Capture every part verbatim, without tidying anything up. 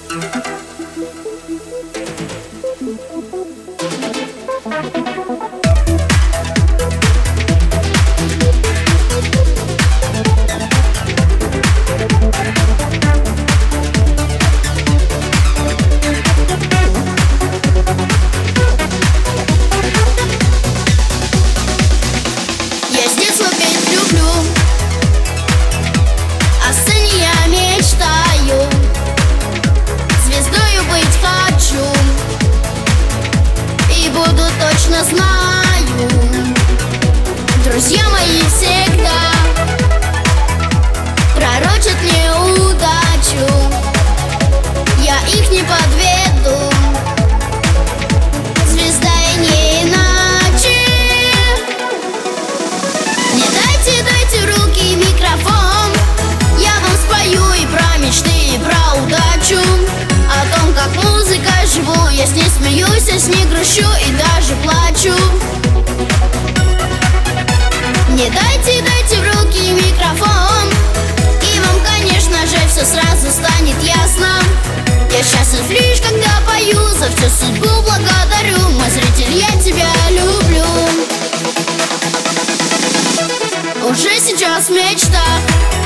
Знаю, друзья мои всегда пророчат мне удачу, я их не подведу, звезда и не иначе. Не дайте, дайте в руки микрофон, я вам спою и про мечты, и про удачу, о том, как музыка живу, я с ней смеюсь, я с ней грущу и даже плачу. Не дайте, дайте в руки микрофон, и вам, конечно же, все сразу станет ясно. Я счастлив лишь, когда пою, за всю судьбу благодарю, мой зритель, я тебя люблю. Уже сейчас в мечтах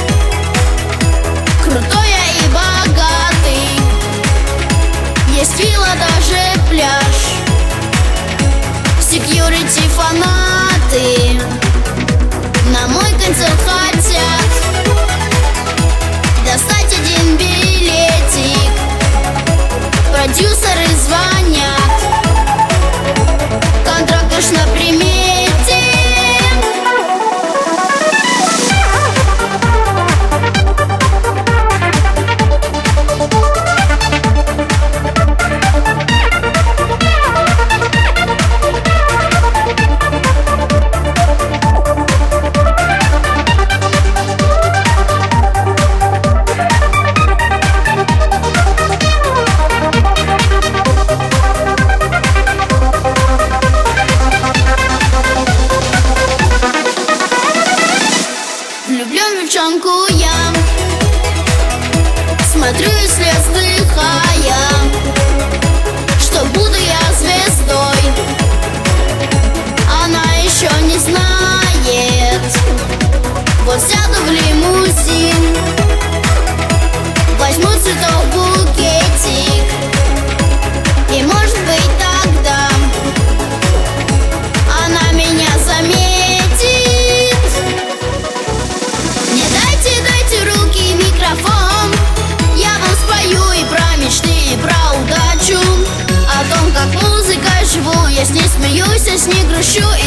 крутой я и богатый, есть вилла, даже пляж, секьюрити, фанаты на мой концерт хотят достать один билетик, продюсеры звонят, контракт уж на примете. Влюблен в девчонку я, смотрю и след вздыхая, что буду я звездой, она еще не знает. Вот сяду в лимузин, возьму цветов букетик, и может быть тогда она меня заметит. Я вам спою и про мечты, и про удачу, о том, как музыка живу, я с ней смеюсь, я с ней грущу